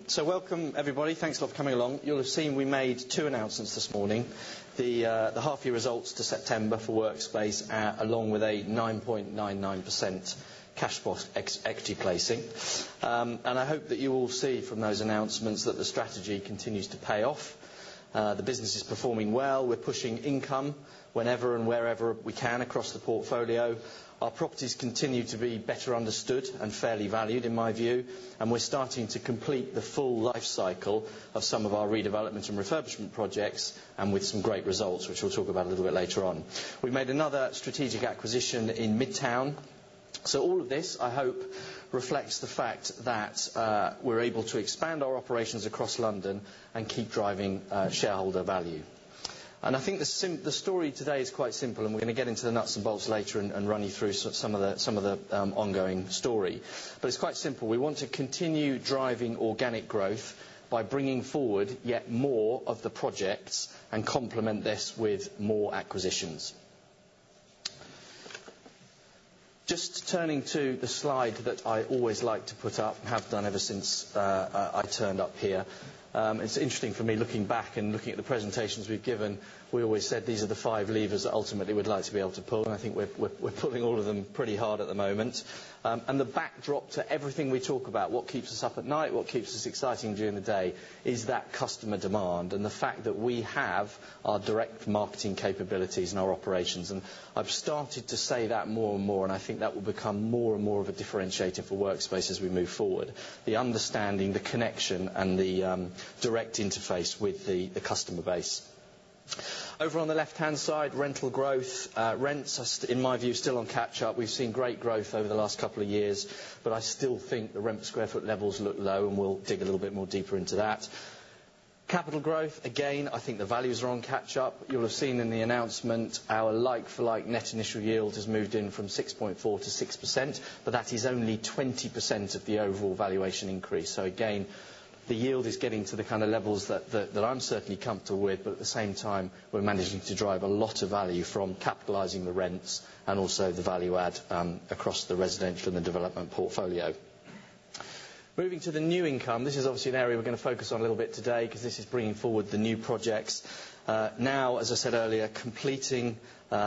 So welcome everybody, thanks a lot for coming along. You'll have seen we made two announcements this morning. The half-year results to September for Workspace, along with a 9.99% cash spot equity placing. And I hope that you all see from those announcements that the strategy continues to pay off. The business is performing well. We're pushing income whenever and wherever we can across the portfolio. Our properties continue to be better understood and fairly valued, in my view, and we're starting to complete the full life cycle of some of our redevelopment and refurbishment projects, and with some great results, which we'll talk about a little bit later on. We made another strategic acquisition in Midtown. So all of this, I hope, reflects the fact that we're able to expand our operations across London and keep driving shareholder value. And I think the story today is quite simple, and we're going to get into the nuts and bolts later and run you through some of the ongoing story. But it's quite simple. We want to continue driving organic growth by bringing forward yet more of the projects and complement this with more acquisitions. Just turning to the slide that I always like to put up, and have done ever since I turned up here. It's interesting for me looking back and looking at the presentations we've given. We always said these are the 5 levers that ultimately we'd like to be able to pull, and I think we're pulling all of them pretty hard at the moment. And the backdrop to everything we talk about, what keeps us up at night, what keeps us exciting during the day, is that customer demand and the fact that we have our direct marketing capabilities and our operations. And I've started to say that more and more, and I think that will become more and more of a differentiator for Workspace as we move forward. The understanding, the connection and the direct interface with the customer base. Over on the left-hand side, rental growth. Rents are, in my view, still on catch-up. We've seen great growth over the last couple of years, but I still think the rent per square foot levels look low, and we'll dig a little bit more deeper into that. Capital growth, again, I think the values are on catch-up. You'll have seen in the announcement our like-for-like net initial yield has moved in from 6.4 to 6%, but that is only 20% of the overall valuation increase. So again, the yield is getting to the kind of levels that I'm certainly comfortable with, but at the same time we're managing to drive a lot of value from capitalising the rents and also the value add across the residential and the development portfolio. Moving to the new income, this is obviously an area we're going to focus on a little bit today because this is bringing forward the new projects. Now, as I said earlier, completing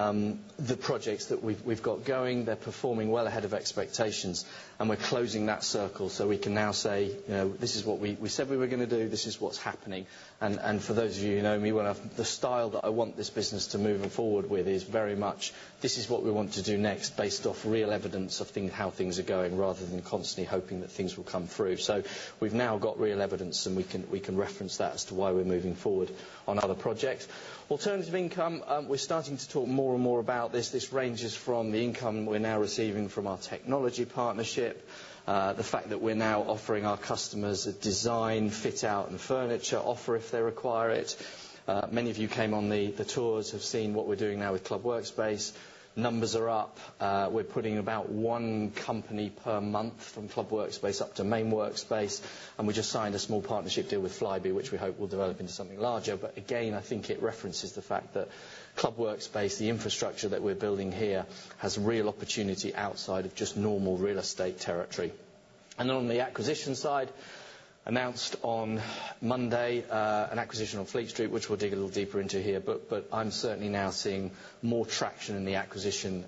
the projects that we've got going. They're performing well ahead of expectations, and we're closing that circle so we can now say, you know, this is what we said we were going to do, this is what's happening. And for those of you who know me, the style that I want this business to move forward with is very much, this is what we want to do next, based off real evidence of how things are going, rather than constantly hoping that things will come through. So we've now got real evidence, and we can reference that as to why we're moving forward on other projects. Alternative income, we're starting to talk more and more about this. This ranges from the income we're now receiving from our technology partnership, the fact that we're now offering our customers a design, fit out and furniture offer if they require it. Many of you came on the tours, have seen what we're doing now with Club Workspace. Numbers are up. We're putting about 1 company per month from Club Workspace up to Main Workspace, and we just signed a small partnership deal with Flybe, which we hope will develop into something larger. But again, I think it references the fact that Club Workspace, the infrastructure that we're building here, has real opportunity outside of just normal real estate territory. And then on the acquisition side, announced on Monday an acquisition on Fleet Street, which we'll dig a little deeper into here, but I'm certainly now seeing more traction in the acquisition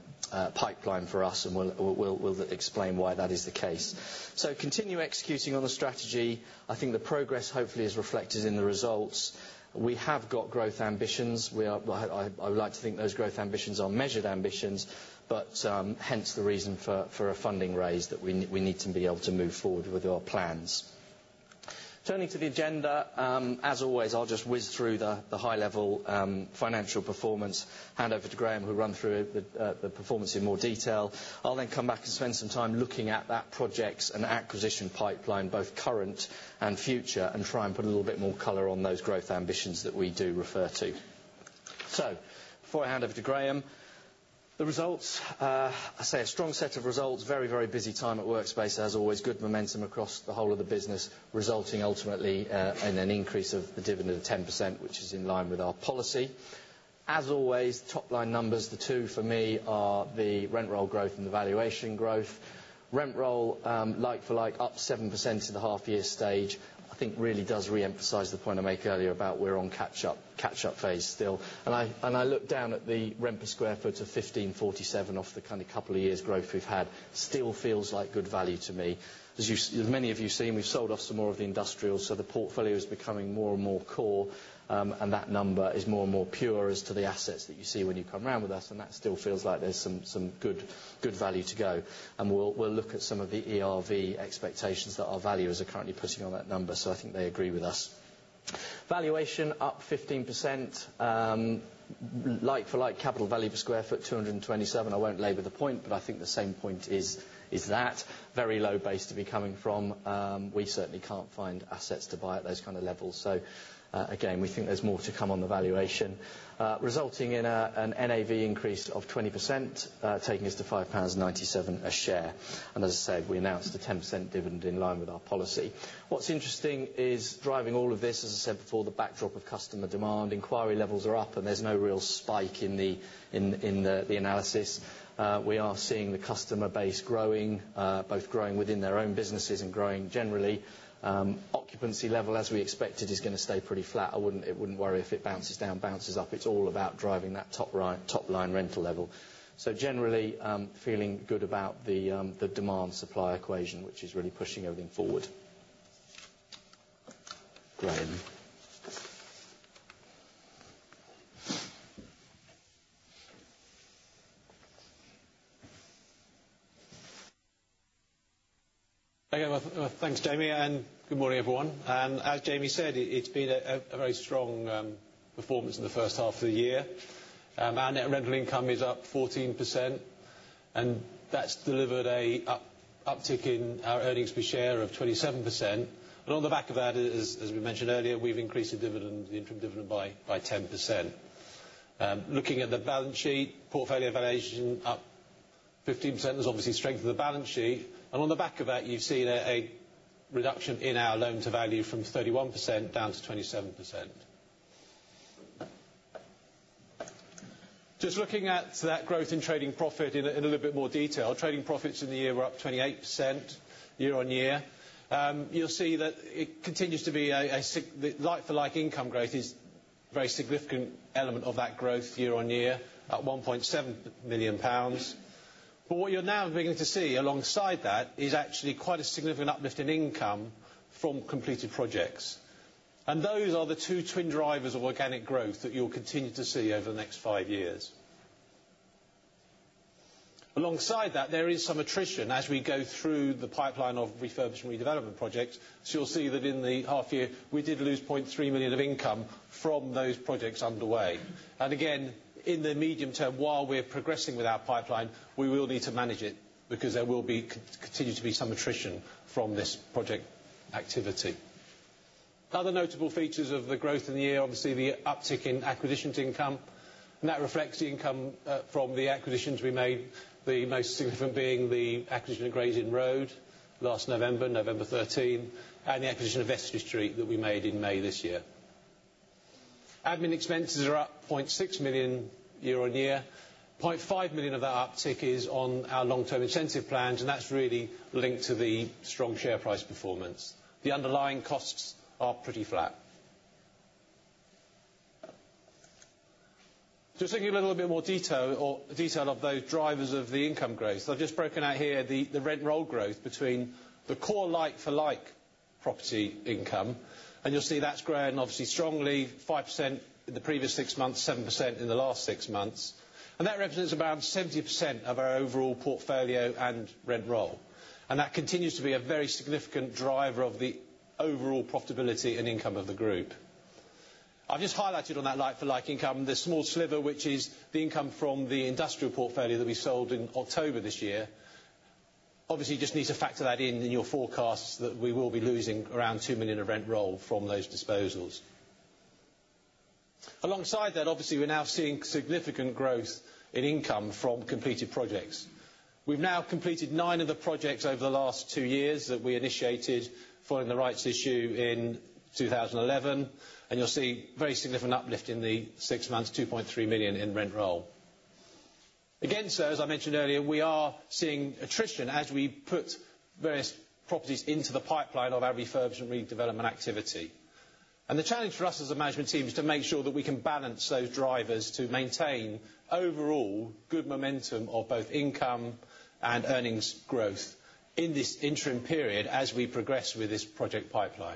pipeline for us, and we'll explain why that is the case. So continue executing on the strategy. I think the progress hopefully is reflected in the results. We have got growth ambitions. I would like to think those growth ambitions are measured ambitions, but hence the reason for a funding raise, that we need to be able to move forward with our plans. Turning to the agenda, as always, I'll just whiz through the high-level financial performance, hand over to Graham, who'll run through the performance in more detail. I'll then come back and spend some time looking at that projects and acquisition pipeline, both current and future, and try and put a little bit more colour on those growth ambitions that we do refer to. So, before I hand over to Graham, the results, I say a strong set of results, very, very busy time at Workspace as always, good momentum across the whole of the business, resulting ultimately in an increase of the dividend of 10%, which is in line with our policy. As always, top line numbers, the two for me are the rent roll growth and the valuation growth. Rent roll, like for like, up 7% in the half-year stage. I think really does re-emphasise the point I made earlier about we're on catch-up phase still. And I look down at the rent per square foot of 15.47 off the kind of couple of years growth we've had. Still feels like good value to me. As many of you have seen, we've sold off some more of the industrial, so the portfolio is becoming more and more core, and that number is more and more pure as to the assets that you see when you come round with us, and that still feels like there's some good value to go. And we'll look at some of the ERV expectations that our valuers are currently putting on that number, so I think they agree with us. Valuation up 15%. Like for like, capital value per square foot 227. I won't labour the point, but I think the same point is that very low base to be coming from. We certainly can't find assets to buy at those kind of levels. So again, we think there's more to come on the valuation, resulting in an NAV increase of 20%, taking us to £5.97 a share. And as I said, we announced a 10% dividend in line with our policy. What's interesting is driving all of this, as I said before, the backdrop of customer demand. Inquiry levels are up, and there's no real spike in the analysis. We are seeing the customer base growing, both growing within their own businesses and growing generally. Occupancy level, as we expected, is going to stay pretty flat. It wouldn't worry if it bounces down, bounces up. It's all about driving that top line rental level. So generally, feeling good about the demand-supply equation, which is really pushing everything forward. Graham. Okay, well, thanks, Jamie, and good morning, everyone. And as Jamie said, it's been a very strong performance in the first half of the year. Our net rental income is up 14%, and that's delivered a uptick in our earnings per share of 27%. And on the back of that, as we mentioned earlier, we've increased the interim dividend by 10%. Looking at the balance sheet, portfolio valuation up 15%. There's obviously strength of the balance sheet. And on the back of that, you've seen a reduction in our loan to value from 31% down to 27%. Just looking at that growth in trading profit in a little bit more detail, trading profits in the year were up 28% year on year. You'll see that it continues to be the like-for-like income growth is a very significant element of that growth year on year, at £1.7 million. But what you're now beginning to see alongside that is actually quite a significant uplift in income from completed projects. And those are the two twin drivers of organic growth that you'll continue to see over the next 5 years. Alongside that, there is some attrition as we go through the pipeline of refurbishment and redevelopment projects. So you'll see that in the half year, we did lose £0.3 million of income from those projects underway. And again, in the medium term, while we're progressing with our pipeline, we will need to manage it because there will continue to be some attrition from this project activity. Other notable features of the growth in the year, obviously the uptick in acquisitions income, and that reflects the income from the acquisitions we made, the most significant being the acquisition of Gray's Inn Road last November 13, and the acquisition of Vestry Street that we made in May this year. Admin expenses are up £0.6 million year on year. £0.5 million of that uptick is on our long-term incentive plans, and that's really linked to the strong share price performance. The underlying costs are pretty flat. Just looking a little bit more detail of those drivers of the income growth. I've just broken out here the rent roll growth between the core like-for-like property income, and you'll see that's grown obviously strongly, 5% in the previous 6 months, 7% in the last 6 months. And that represents around 70% of our overall portfolio and rent roll. And that continues to be a very significant driver of the overall profitability and income of the group. I've just highlighted on that like-for-like income the small sliver, which is the income from the industrial portfolio that we sold in October this year. Obviously, you just need to factor that in your forecasts that we will be losing around £2 million of rent roll from those disposals. Alongside that, obviously, we're now seeing significant growth in income from completed projects. We've now completed 9 of the projects over the last 2 years that we initiated following the rights issue in 2011, and you'll see very significant uplift in the 6 months, 2.3 million in rent roll. Again, so as I mentioned earlier, we are seeing attrition as we put various properties into the pipeline of our refurbishment redevelopment activity. And the challenge for us as a management team is to make sure that we can balance those drivers to maintain overall good momentum of both income and earnings growth in this interim period as we progress with this project pipeline.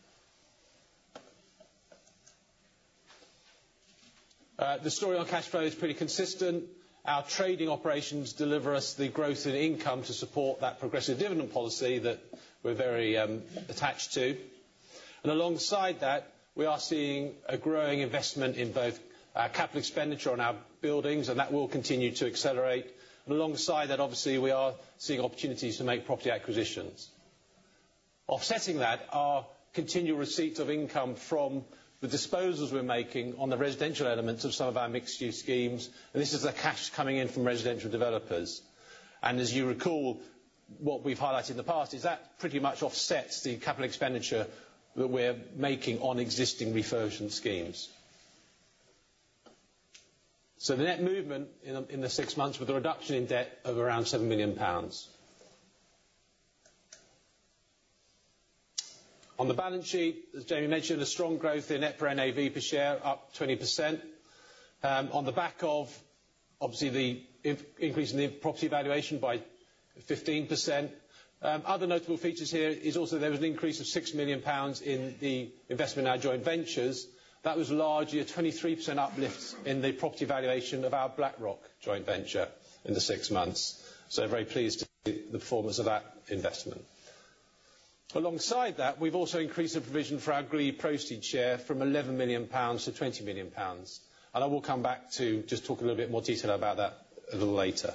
The story on cash flow is pretty consistent. Our trading operations deliver us the growth in income to support that progressive dividend policy that we're very attached to. And alongside that, we are seeing a growing investment in both capital expenditure on our buildings, and that will continue to accelerate. And alongside that, obviously, we are seeing opportunities to make property acquisitions. Offsetting that are continual receipts of income from the disposals we're making on the residential elements of some of our mixed-use schemes, and this is the cash coming in from residential developers. And as you recall, what we've highlighted in the past is that pretty much offsets the capital expenditure that we're making on existing refurbishment schemes. So the net movement in the 6 months with a reduction in debt of around £7 million. On the balance sheet, as Jamie mentioned, a strong growth in EPRA NAV per share, up 20%, on the back of, obviously, the increase in the property valuation by 15%. Other notable features here is also there was an increase of £6 million in the investment in our joint ventures. That was largely a 23% uplift in the property valuation of our BlackRock joint venture in the 6 months. So very pleased to see the performance of that investment. Alongside that, we've also increased the provision for our GRE proceeds share from £11 million to £20 million. And I will come back to just talk a little bit more detail about that a little later.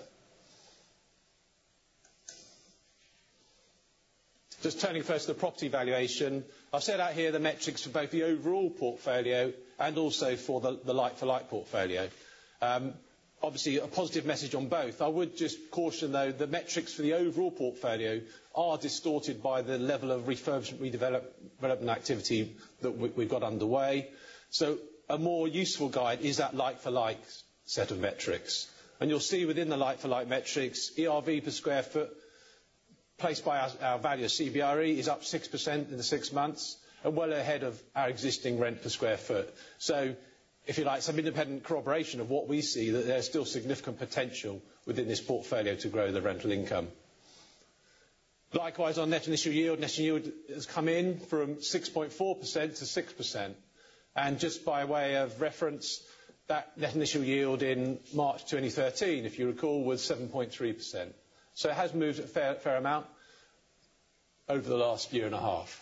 Just turning first to the property valuation, I've set out here the metrics for both the overall portfolio and also for the like-for-like portfolio. Obviously, a positive message on both. I would just caution, though, the metrics for the overall portfolio are distorted by the level of refurbishment redevelopment activity that we've got underway. So a more useful guide is that like-for-like set of metrics. And you'll see within the like-for-like metrics, ERV per square foot placed by our value, CBRE, is up 6% in the 6 months and well ahead of our existing rent per square foot. So, if you like, some independent corroboration of what we see, that there's still significant potential within this portfolio to grow the rental income. Likewise, on net initial yield has come in from 6.4% to 6%. And just by way of reference, that net initial yield in March 2013, if you recall, was 7.3%. So it has moved a fair amount over the last year and a half.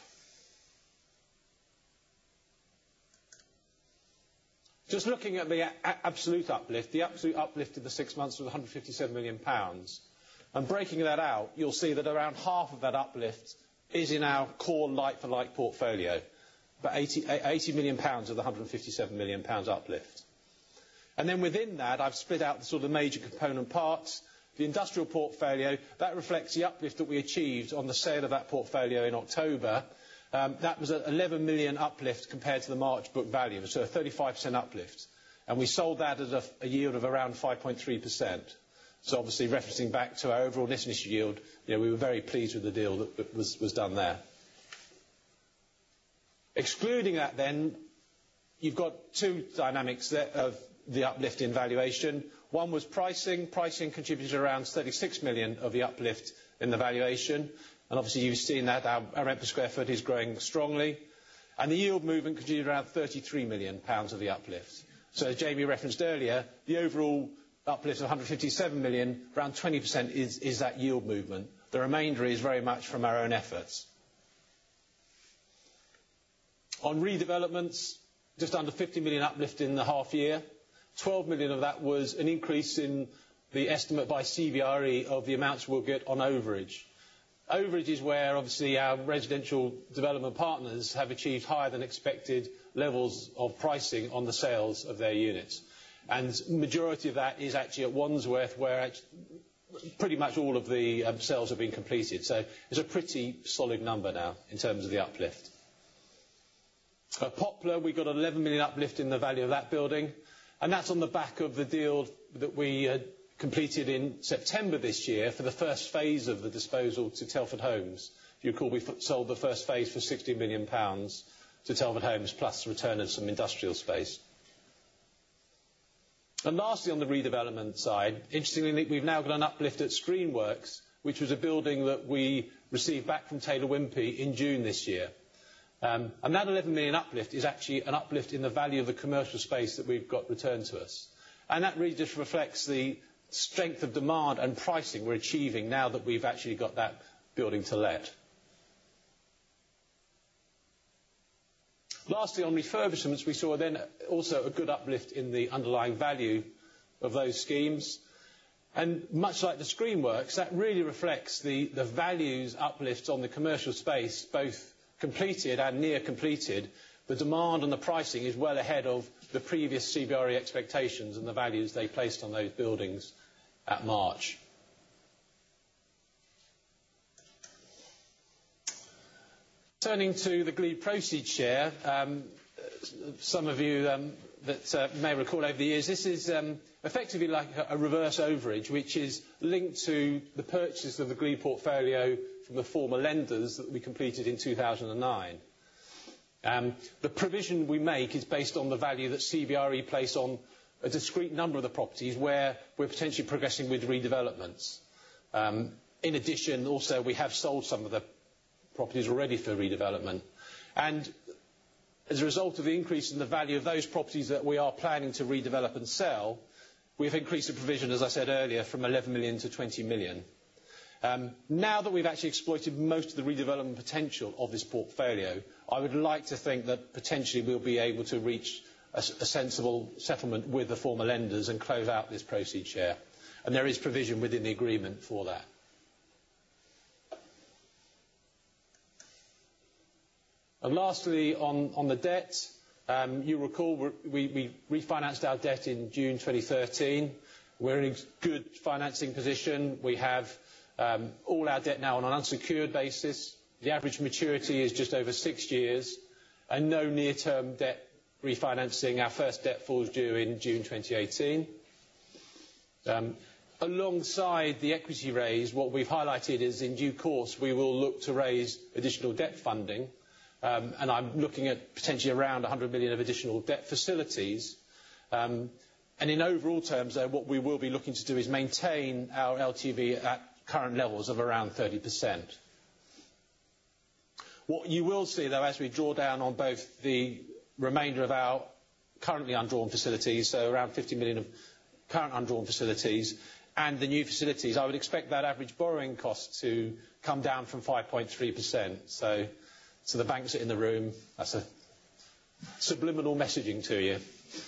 Just looking at the absolute uplift in the 6 months was £157 million. And breaking that out, you'll see that around half of that uplift is in our core like-for-like portfolio, about £80 million of the £157 million uplift. And then within that, I've split out the sort of major component parts. The industrial portfolio, that reflects the uplift that we achieved on the sale of that portfolio in October. That was an 11 million uplift compared to the March book value, so a 35% uplift. And we sold that at a yield of around 5.3%. So obviously referencing back to our overall net initial yield, we were very pleased with the deal that was done there. Excluding that then, you've got two dynamics there of the uplift in valuation. One was pricing. Pricing contributed around 36 million of the uplift in the valuation. And obviously you've seen that our rent per square foot is growing strongly. And the yield movement contributed around £33 million of the uplift. So as Jamie referenced earlier, the overall uplift of 157 million, around 20% is that yield movement. The remainder is very much from our own efforts. On redevelopments, just under 50 million uplift in the half year. 12 million of that was an increase in the estimate by CBRE of the amounts we'll get on overage. Overage is where, obviously, our residential development partners have achieved higher than expected levels of pricing on the sales of their units. And the majority of that is actually at Wandsworth, where pretty much all of the sales have been completed. So it's a pretty solid number now in terms of the uplift. At Poplar, we got an 11 million uplift in the value of that building. And that's on the back of the deal that we completed in September this year for the first phase of the disposal to Telford Homes. If you recall, we sold the first phase for £60 million to Telford Homes, plus the return of some industrial space. And lastly, on the redevelopment side, interestingly, we've now got an uplift at Screenworks, which was a building that we received back from Taylor Wimpey in June this year. And that 11 million uplift is actually an uplift in the value of the commercial space that we've got returned to us. And that really just reflects the strength of demand and pricing we're achieving now that we've actually got that building to let. Lastly, on refurbishments, we saw then also a good uplift in the underlying value of those schemes. And much like the Screenworks, that really reflects the values uplifts on the commercial space, both completed and near completed. The demand and the pricing is well ahead of the previous CBRE expectations and the values they placed on those buildings at March. Turning to the Glebe proceeds share, some of you that may recall over the years, this is effectively like a reverse overage, which is linked to the purchase of the Glebe portfolio from the former lenders that we completed in 2009. The provision we make is based on the value that CBRE place on a discrete number of the properties where we're potentially progressing with redevelopments. In addition, also, we have sold some of the properties already for redevelopment. And as a result of the increase in the value of those properties that we are planning to redevelop and sell, we've increased the provision, as I said earlier, from 11 million to 20 million. Now that we've actually exploited most of the redevelopment potential of this portfolio, I would like to think that potentially we'll be able to reach a sensible settlement with the former lenders and close out this proceeds share. And there is provision within the agreement for that. And lastly, on the debt, you recall we refinanced our debt in June 2013. We're in a good financing position. We have all our debt now on an unsecured basis. The average maturity is just over 6 years, and no near-term debt refinancing. Our first debt falls due in June 2018. Alongside the equity raise, what we've highlighted is in due course we will look to raise additional debt funding. And I'm looking at potentially around 100 million of additional debt facilities. And in overall terms, though, what we will be looking to do is maintain our LTV at current levels of around 30%. What you will see, though, as we draw down on both the remainder of our currently undrawn facilities, so around 50 million of current undrawn facilities, and the new facilities, I would expect that average borrowing cost to come down from 5.3%. So the banks are in the room. That's a subliminal messaging to you.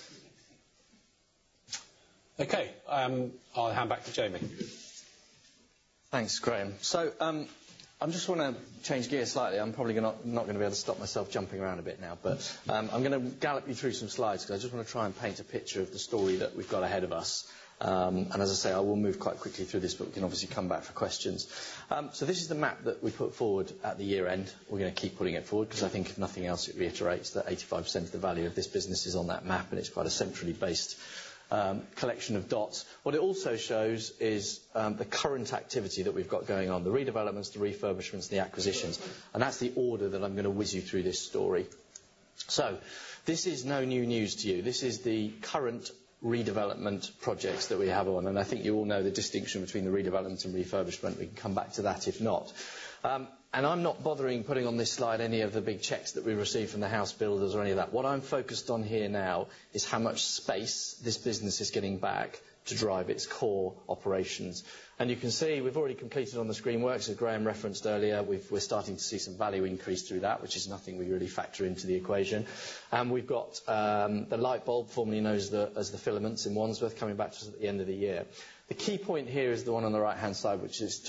Okay, I'll hand back to Jamie. Thanks, Graham. So I just want to change gears slightly. I'm probably not going to be able to stop myself jumping around a bit now, but I'm going to gallop you through some slides because I just want to try and paint a picture of the story that we've got ahead of us. And as I say, I will move quite quickly through this, but we can obviously come back for questions. So this is the map that we put forward at the year end. We're going to keep putting it forward because I think, if nothing else, it reiterates that 85% of the value of this business is on that map, and it's quite a centrally based collection of dots. What it also shows is the current activity that we've got going on, the redevelopments, the refurbishments, the acquisitions. And that's the order that I'm going to whiz you through this story. So this is no new news to you. This is the current redevelopment projects that we have on, and I think you all know the distinction between the redevelopment and refurbishment. We can come back to that if not. And I'm not bothering putting on this slide any of the big checks that we receive from the house builders or any of that. What I'm focused on here now is how much space this business is getting back to drive its core operations. And you can see we've already completed on the Screenworks, as Graham referenced earlier. We're starting to see some value increase through that, which is nothing we really factor into the equation. And we've got the light bulb, formerly known as the filaments in Wandsworth, coming back to us at the end of the year. The key point here is the one on the right-hand side, which is just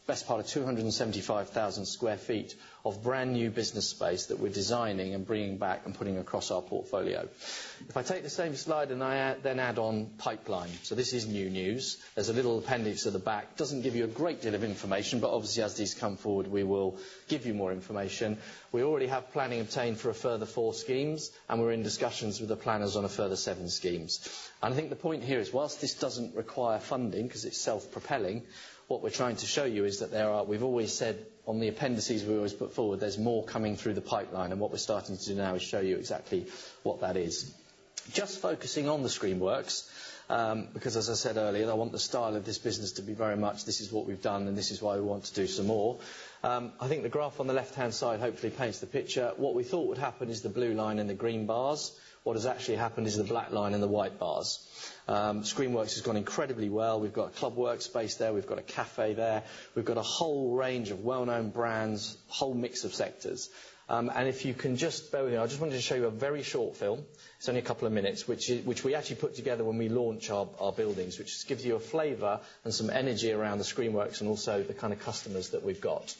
best part of 275,000 square feet of brand new business space that we're designing and bringing back and putting across our portfolio. If I take the same slide and I then add on pipeline, so this is new news. There's a little appendix at the back. Doesn't give you a great deal of information, but obviously as these come forward we will give you more information. We already have planning obtained for a further 4 schemes, and we're in discussions with the planners on a further 7 schemes. And I think the point here is, whilst this doesn't require funding because it's self-propelling, what we're trying to show you is that we've always said on the appendices we always put forward, there's more coming through the pipeline, and what we're starting to do now is show you exactly what that is. Just focusing on the Screenworks, because as I said earlier, I want the style of this business to be very much, this is what we've done and this is why we want to do some more. I think the graph on the left-hand side hopefully paints the picture. What we thought would happen is the blue line and the green bars. What has actually happened is the black line and the white bars. Screenworks has gone incredibly well. We've got a club workspace there, we've got a cafe there, we've got a whole range of well-known brands, whole mix of sectors. And if you can just bear with me, I just wanted to show you a very short film. It's only a couple of minutes, which we actually put together when we launch our buildings, which just gives you a flavour and some energy around the Screenworks and also the kind of customers that we've got.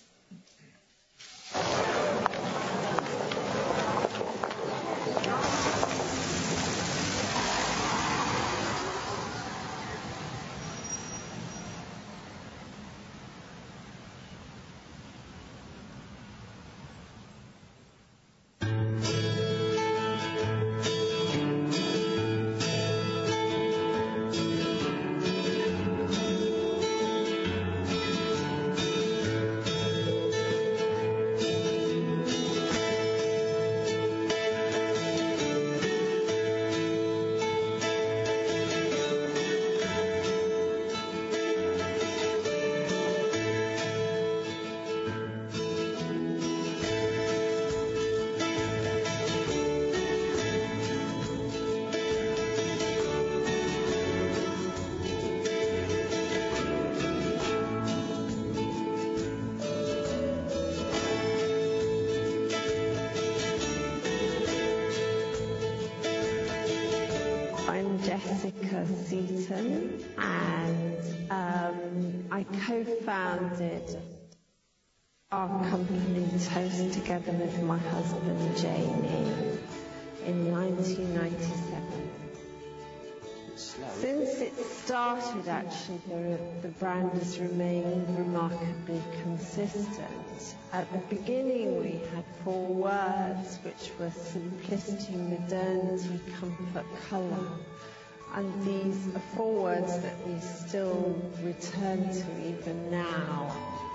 Jessica Seaton, and I co-founded our company Toast together with my husband Jamie in 1997. Since it started, actually, the brand has remained remarkably consistent. At the beginning, we had 4 words, which were simplicity, modernity, comfort, colour. And these are 4 words that we still return to even now.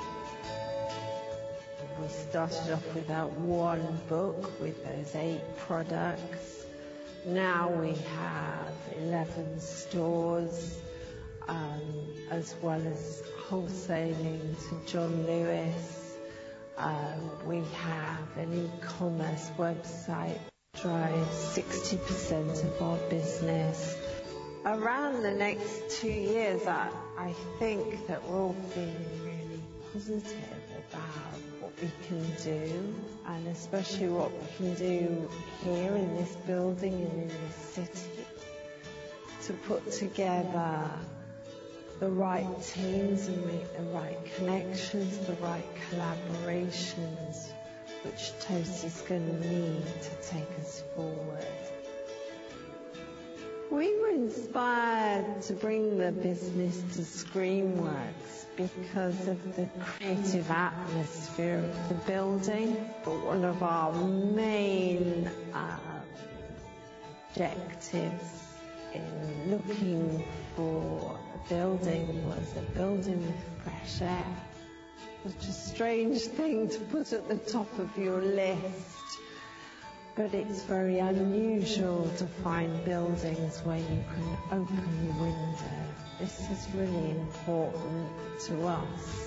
We started off with that 1 book with those 8 products. Now we have 11 stores, as well as wholesaling to John Lewis. We have an e-commerce website that drives 60% of our business. Around the next 2 years, I think that we're all feeling really positive about what we can do, and especially what we can do here in this building and in this city, to put together the right teams and make the right connections, the right collaborations, which Toast is going to need to take us forward. We were inspired to bring the business to Screenworks because of the creative atmosphere of the building. But one of our main objectives in looking for a building was a building with fresh air. Such a strange thing to put at the top of your list. But it's very unusual to find buildings where you can open the window. This is really important to us.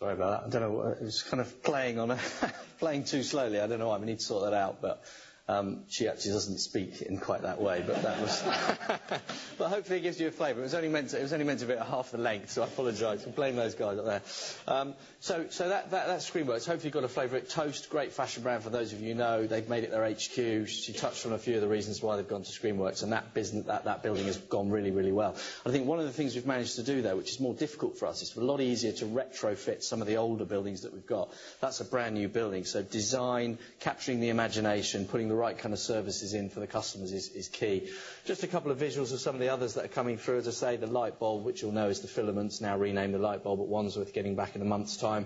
Sorry about that. I don't know. It was kind of playing too slowly. I don't know why. We need to sort that out. But she actually doesn't speak in quite that way. But that was. But hopefully it gives you a flavour. It was only meant to be at half the length. So I apologise. I blame those guys up there. So that's Screenworks. Hopefully you got a flavour. Toast, great fashion brand for those of you who know. They've made it their HQ. She touched on a few of the reasons why they've gone to Screenworks, and that building has gone really, really well. I think one of the things we've managed to do there, which is more difficult for us, it's a lot easier to retrofit some of the older buildings that we've got. That's a brand new building. So design, capturing the imagination, putting the right kind of services in for the customers is key. Just a couple of visuals of some of the others that are coming through. As I say, the light bulb, which you'll know is the filaments, now renamed the light bulb at Wandsworth, getting back in a month's time.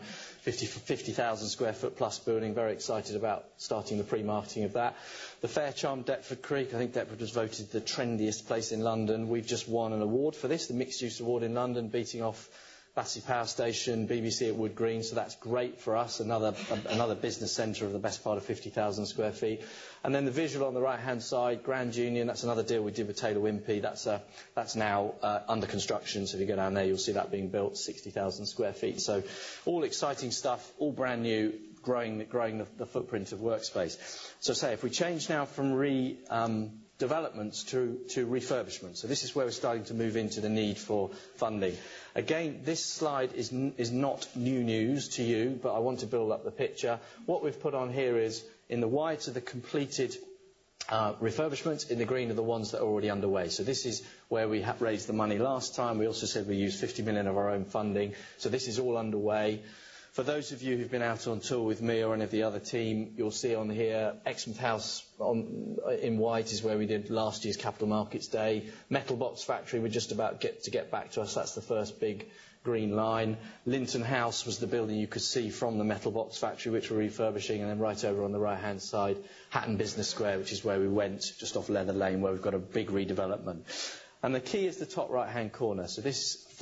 50,000 square foot plus building. Very excited about starting the pre-marketing of that. The Faircharm Deptford Creek. I think Deptford was voted the trendiest place in London. We've just won an award for this, the Mixed Use Award in London, beating off Battersea Power Station, BBC at Wood Green, so that's great for us. Another business centre of the best part of 50,000 square feet. And then the visual on the right-hand side, Grand Union, that's another deal we did with Taylor Wimpey. That's now under construction, so if you go down there, you'll see that being built, 60,000 square feet. So all exciting stuff, all brand new, growing the footprint of Workspace. So say, if we change now from developments to refurbishment. So this is where we're starting to move into the need for funding. Again, this slide is not new news to you, but I want to build up the picture. What we've put on here is, in the white are the completed refurbishments, in the green are the ones that are already underway. So this is where we raised the money last time. We also said we used 50 million of our own funding. So this is all underway. For those of you who've been out on tour with me or any of the other team, you'll see on here, Exmouth House in white is where we did last year's Capital Markets Day. Metal Box Factory, we're just about to get back to us. That's the first big green line. Linton House was the building you could see from the Metal Box Factory, which we're refurbishing. And then right over on the right-hand side, Hatton Business Square, which is where we went, just off Leather Lane, where we've got a big redevelopment. And the key is the top right-hand corner. So this is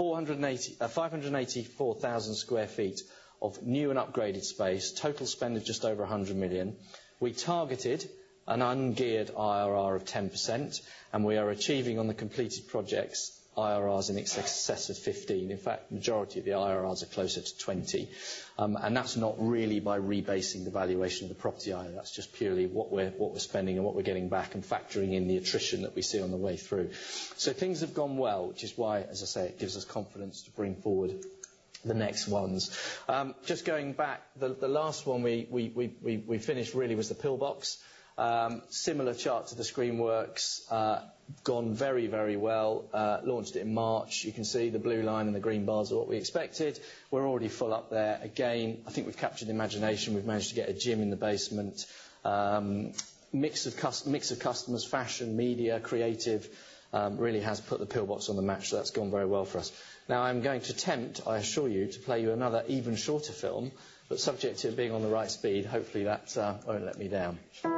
584,000 square feet of new and upgraded space, total spend of just over 100 million. We targeted an ungeared IRR of 10%, and we are achieving on the completed projects IRRs in excess of 15. In fact, the majority of the IRRs are closer to 20. And that's not really by rebasing the valuation of the property either. That's just purely what we're spending and what we're getting back, and factoring in the attrition that we see on the way through. So things have gone well, which is why, as I say, it gives us confidence to bring forward the next ones. Just going back, the last one we finished really was the Pillbox. Similar chart to the Screenworks, gone very, very well. Launched it in March. You can see the blue line and the green bars are what we expected. We're already full up there. Again, I think we've captured imagination. We've managed to get a gym in the basement. Mix of customers, fashion, media, creative. Really has put the Pillbox on the match, so that's gone very well for us. Now I'm going to attempt, I assure you, to play you another even shorter film, but subject to it being on the right speed, hopefully that won't let me down.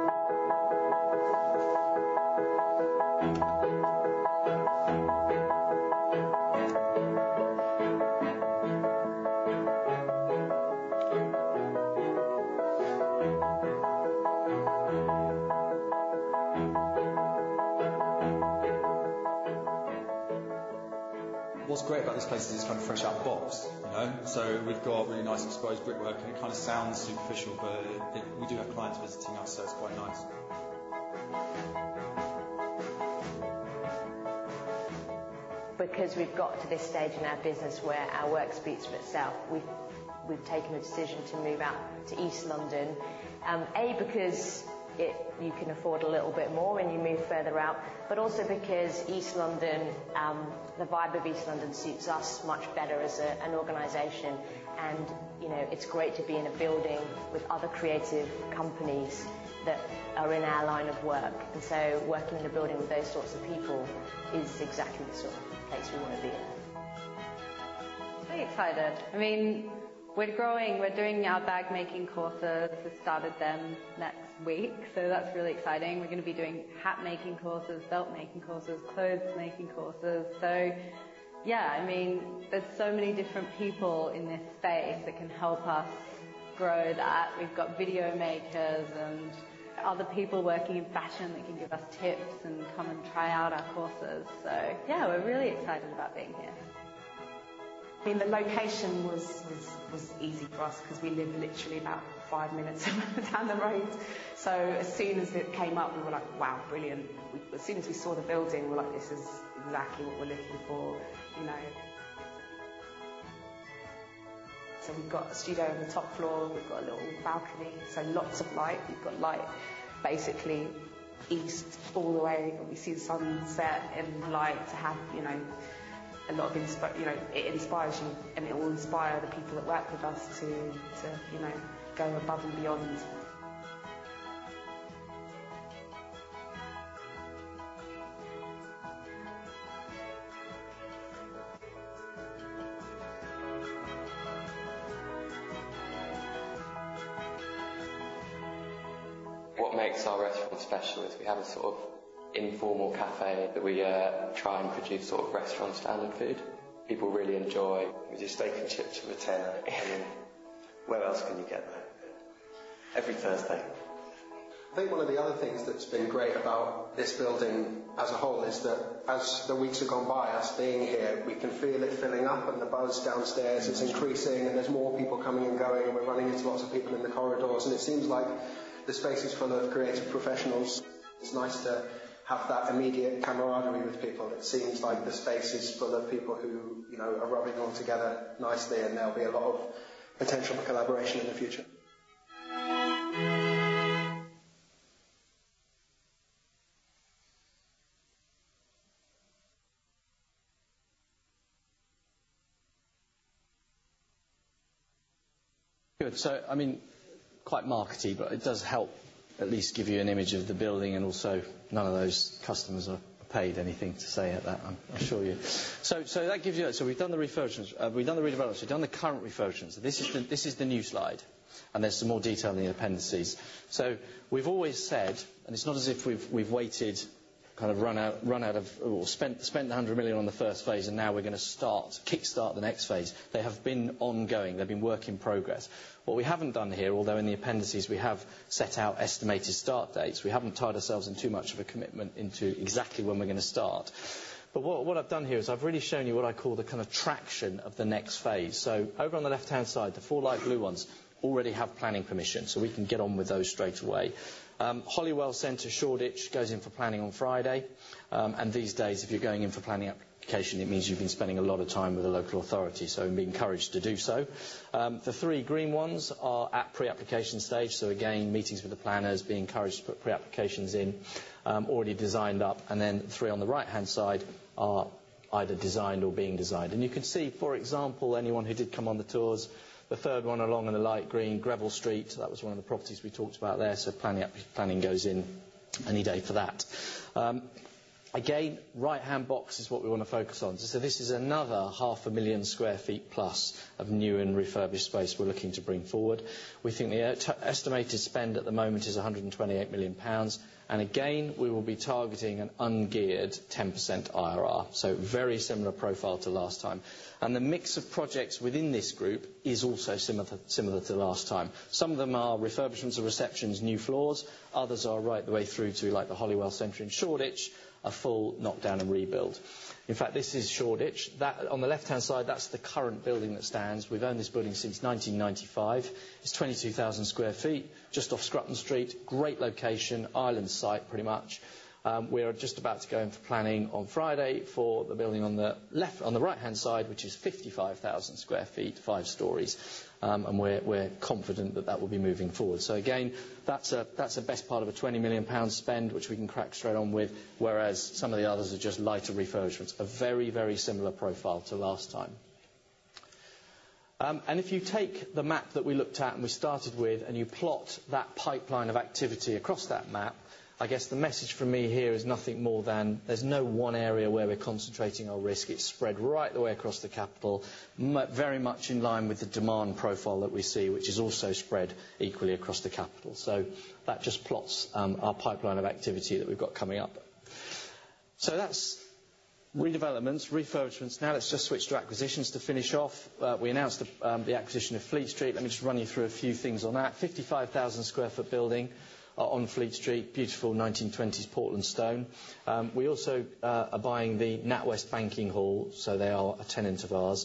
What's great about this place is it's kind of fresh out of the box, you know. So we've got really nice exposed brickwork, and it kind of sounds superficial, but we do have clients visiting us, so it's quite nice. Because we've got to this stage in our business where our work speaks for itself, we've taken a decision to move out to East London. Because you can afford a little bit more when you move further out, but also because East London, the vibe of East London suits us much better as an organisation, and you know, it's great to be in a building with other creative companies that are in our line of work, and so working in a building with those sorts of people is exactly the sort of place we want to be in. Really excited. I mean, we're growing, we're doing our bag making courses. We started them next week, so that's really exciting. We're going to be doing hat making courses, belt making courses, clothes making courses. So yeah, I mean, there's so many different people in this space that can help us grow that. We've got video makers and other people working in fashion that can give us tips and come and try out our courses. So yeah, we're really excited about being here. I mean, the location was easy for us because we live literally about 5 minutes down the road. So as soon as it came up, we were like, wow, brilliant. As soon as we saw the building, we were like, this is exactly what we're looking for, you know. So we've got a studio on the top floor, we've got a little balcony, so lots of light. We've got light basically east all the way, and we see the sunset and light to have, you know, a lot of it inspires you, and it will inspire the people that work with us to you know, go above and beyond. What makes our restaurant special is we have a sort of informal cafe that we try and produce sort of restaurant standard food. People really enjoy. We do steak and chips for a tenner. I mean, where else can you get that? Every Thursday. I think one of the other things that's been great about this building as a whole is that as the weeks have gone by, us being here, we can feel it filling up, and the buzz downstairs is increasing, and there's more people coming and going, and we're running into lots of people in the corridors, and it seems like the space is full of creative professionals. It's nice to have that immediate camaraderie with people. It seems like the space is full of people who, you know, are rubbing all together nicely, and there'll be a lot of potential for collaboration in the future. Good. So, I mean, quite markety, but it does help at least give you an image of the building, and also none of those customers are paid anything to say at that, I assure you. So that gives you. So we've done the refurbishments, we've done the redevelopments, we've done the current refurbishments. This is the new slide, and there's some more detail in the appendices. So we've always said, and it's not as if we've waited, kind of run out of, or spent 100 million on the first phase, and now we're going to kickstart the next phase. They have been ongoing. They've been work in progress. What we haven't done here, although in the appendices we have set out estimated start dates, we haven't tied ourselves in too much of a commitment into exactly when we're going to start. But what I've done here is I've really shown you what I call the kind of traction of the next phase. So over on the left-hand side, the 4 light blue ones already have planning permission, so we can get on with those straight away. Holywell Centre, Shoreditch, goes in for planning on Friday. And these days, if you're going in for planning application, it means you've been spending a lot of time with the local authority, so be encouraged to do so. The 3 green ones are at pre-application stage, so again, meetings with the planners, be encouraged to put pre-applications in, already designed up. And then 3 on the right-hand side are either designed or being designed. And you can see, for example, anyone who did come on the tours, the 3rd one along in the light green, Greville Street, that was one of the properties we talked about there, so planning goes in any day for that. Again, right-hand box is what we want to focus on. So this is another 500,000 square feet plus of new and refurbished space we're looking to bring forward. We think the estimated spend at the moment is £128 million. And again, we will be targeting an ungeared 10% IRR. So very similar profile to last time. And the mix of projects within this group is also similar to last time. Some of them are refurbishments of receptions, new floors. Others are right the way through to, like the Holywell Centre in Shoreditch, a full knockdown and rebuild. In fact, this is Shoreditch. That, on the left-hand side, that's the current building that stands. We've owned this building since 1995. It's 22,000 square feet, just off Scrutton Street. Great location, island site pretty much. We're just about to go in for planning on Friday for the building on the right-hand side, which is 55,000 square feet, 5 stories. And we're confident that that will be moving forward. So again, that's a best part of a £20 million spend, which we can crack straight on with, whereas some of the others are just lighter refurbishments. A very, very similar profile to last time. And if you take the map that we looked at and we started with, and you plot that pipeline of activity across that map, I guess the message from me here is nothing more than there's no one area where we're concentrating our risk. It's spread right the way across the capital, very much in line with the demand profile that we see, which is also spread equally across the capital. So that just plots our pipeline of activity that we've got coming up. So that's redevelopments, refurbishments. Now let's just switch to acquisitions to finish off. We announced the acquisition of Fleet Street. Let me just run you through a few things on that. 55,000 square foot building on Fleet Street, beautiful 1920s Portland stone. We also are buying the NatWest Banking Hall, so they are a tenant of ours.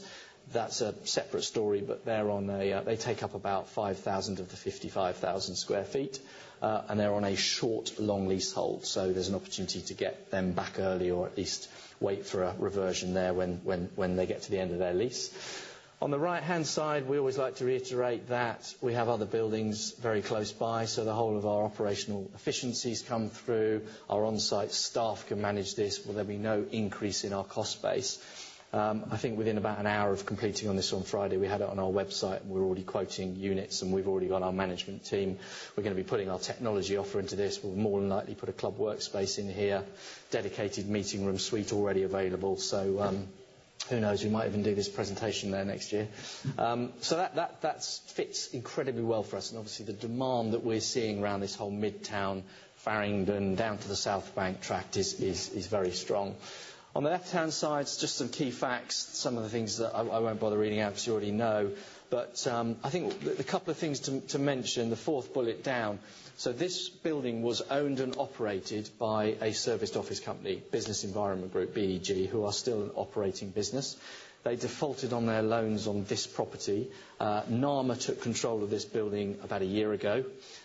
that's a separate story, but they take up about 5,000 of the 55,000 square feet, and they're on a short, long leasehold, so there's an opportunity to get them back early, or at least wait for a reversion there when they get to the end of their lease. On the right-hand side, we always like to reiterate that we have other buildings very close by, so the whole of our operational efficiencies come through. Our on-site staff can manage this. Will there be no increase in our cost base? I think within about an hour of completing on this on Friday, we had it on our website, and we're already quoting units, and we've already got our management team. We're going to be putting our technology offer into this. We'll more than likely put a club workspace in here, dedicated meeting room suite already available, so who knows, we might even do this presentation there next year. So that fits incredibly well for us, and obviously the demand that we're seeing around this whole Midtown, Farringdon, down to the South Bank tract is very strong. On the left-hand side, just some key facts, some of the things that I won't bother reading out because you already know. But I think a couple of things to mention, the fourth bullet down. So this building was owned and operated by a serviced office company, Business Environment Group, BEG, who are still an operating business. They defaulted on their loans on this property. NAMA took control of this building about a year ago.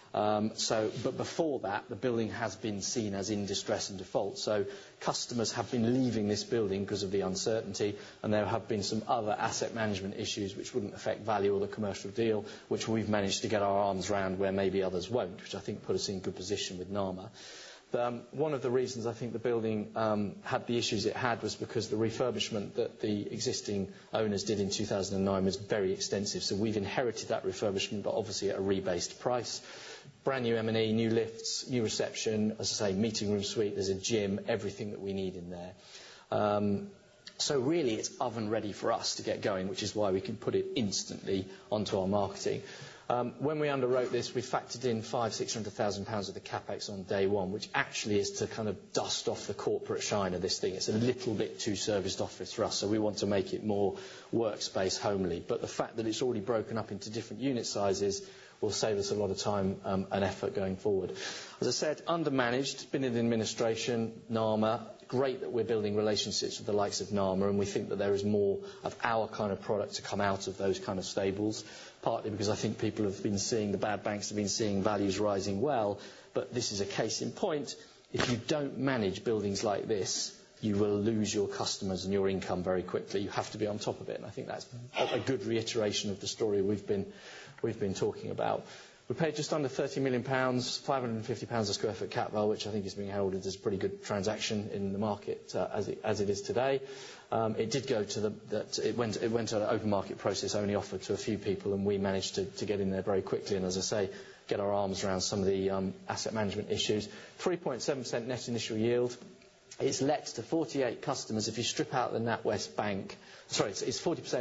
But before that, the building has been seen as in distress and default. So customers have been leaving this building because of the uncertainty, and there have been some other asset management issues which wouldn't affect value or the commercial deal, which we've managed to get our arms around where maybe others won't, which I think put us in good position with NAMA. One of the reasons I think the building had the issues it had was because the refurbishment that the existing owners did in 2009 was very extensive. So we've inherited that refurbishment, but obviously at a rebased price. Brand new M&E, new lifts, new reception, as I say, meeting room suite, there's a gym, everything that we need in there. So really it's oven ready for us to get going, which is why we can put it instantly onto our marketing. When we underwrote this, we factored in £500,000-600,000 of the capex on day one, which actually is to kind of dust off the corporate shine of this thing. It's a little bit too serviced office for us, so we want to make it more workspace homely. But the fact that it's already broken up into different unit sizes will save us a lot of time and effort going forward. As I said, undermanaged, been in administration, NAMA. Great that we're building relationships with the likes of NAMA, and we think that there is more of our kind of product to come out of those kind of stables, partly because I think people have been seeing, the bad banks have been seeing values rising well, but this is a case in point. If you don't manage buildings like this, you will lose your customers and your income very quickly. You have to be on top of it, and I think that's a good reiteration of the story we've been talking about. We paid just under £30 million, £550 a square foot cap value, which I think is being heralded as a pretty good transaction in the market as it is today. It did go to it went to an open market process, only offered to a few people, and we managed to get in there very quickly. And as I say, get our arms around some of the asset management issues. 3.7% net initial yield. It's let to 48 customers. If you strip out the NatWest Bank, sorry, it's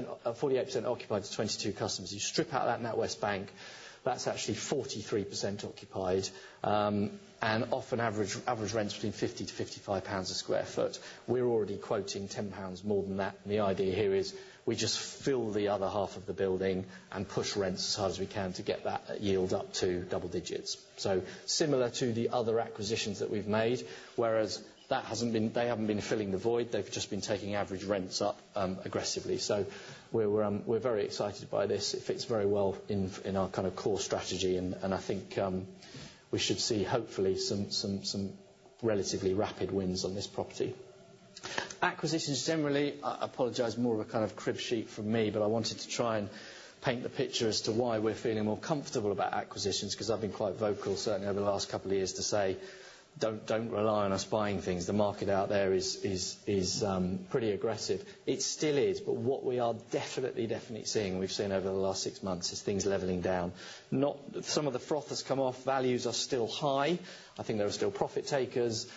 48% occupied to 22 customers. You strip out that NatWest Bank, that's actually 43% occupied, and often average rents between £50 to £55 a square foot. We're already quoting £10 more than that, and the idea here is we just fill the other half of the building and push rents as hard as we can to get that yield up to double digits. So similar to the other acquisitions that we've made, whereas they haven't been filling the void, they've just been taking average rents up aggressively. So we're very excited by this. It fits very well in our kind of core strategy, and I think we should see hopefully some relatively rapid wins on this property. Acquisitions generally, I apologise, more of a kind of crib sheet from me, but I wanted to try and paint the picture as to why we're feeling more comfortable about acquisitions, because I've been quite vocal certainly over the last couple of years to say don't rely on us buying things. The market out there is pretty aggressive. It still is, but what we are definitely seeing, we've seen over the last 6 months, is things levelling down. Some of the froth has come off. Values are still high. I think there are still profit takers.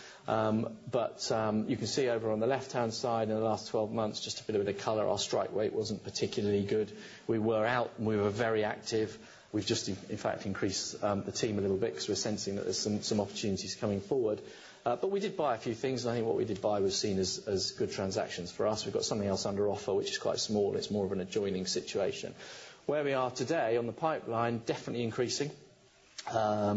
But you can see over on the left-hand side in the last 12 months, just a bit of colour, our strike rate wasn't particularly good. We were out and we were very active. We've just, in fact, increased the team a little bit because we're sensing that there's some opportunities coming forward. But we did buy a few things, and I think what we did buy was seen as good transactions for us. We've got something else under offer, which is quite small. It's more of an adjoining situation. Where we are today on the pipeline, definitely increasing.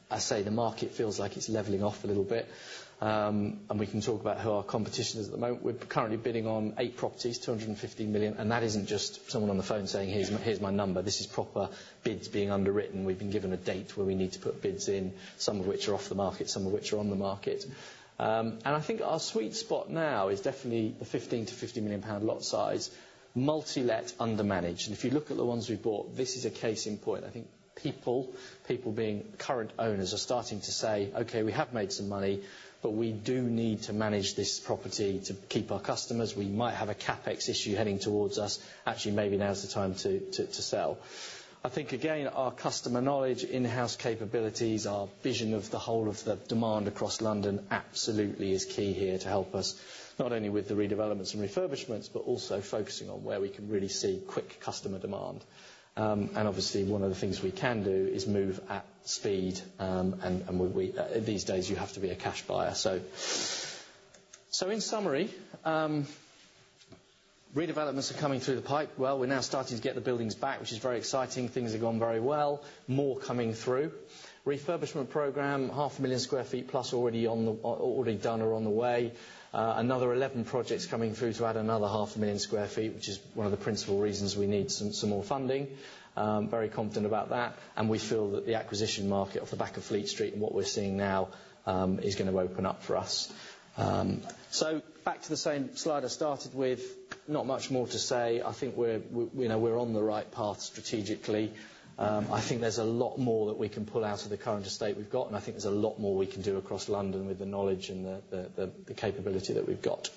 I say the market feels like it's levelling off a little bit. And we can talk about who our competition is at the moment. We're currently bidding on 8 properties, 215 million, and that isn't just someone on the phone saying, here's my number. This is proper bids being underwritten. We've been given a date where we need to put bids in, some of which are off the market, some of which are on the market. And I think our sweet spot now is definitely the 15 to 50 million pound lot size, multi-let, under-managed. And if you look at the ones we bought, this is a case in point. I think people being current owners are starting to say, OK, we have made some money, but we do need to manage this property to keep our customers. We might have a capex issue heading towards us. Actually, maybe now's the time to sell. I think, again, our customer knowledge, in-house capabilities, our vision of the whole of the demand across London absolutely is key here to help us, not only with the redevelopments and refurbishments, but also focusing on where we can really see quick customer demand. And obviously, one of the things we can do is move at speed, and these days you have to be a cash buyer. So in summary, redevelopments are coming through the pipe. Well, we're now starting to get the buildings back, which is very exciting. Things have gone very well. More coming through. Refurbishment programme, 500,000 square feet plus already done or on the way. Another 11 projects coming through to add another 500,000 square feet, which is one of the principal reasons we need some more funding. Very confident about that. And we feel that the acquisition market off the back of Fleet Street and what we're seeing now is going to open up for us. So back to the same slide I started with. Not much more to say. I think we're on the right path strategically. I think there's a lot more that we can pull out of the current estate we've got, and I think there's a lot more we can do across London with the knowledge and the capability that we've got.